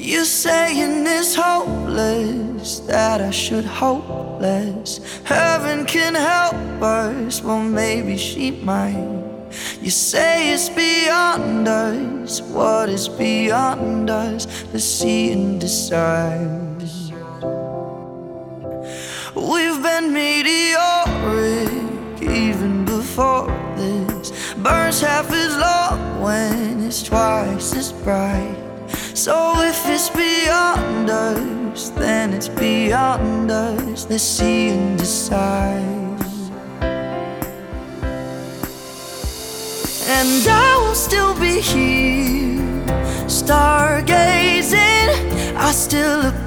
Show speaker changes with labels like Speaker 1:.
Speaker 1: You're saying it's hopeless, that I should hope less. Heaven can help us, well maybe she might. You say it's beyond us, what is beyond us? Let's see and decide. We've been meteoric even before this. Burns half as long when it's twice as bright. So if it's beyond us, then it's beyond us. Let's see and decide. And I will still be here, stargazing. I still look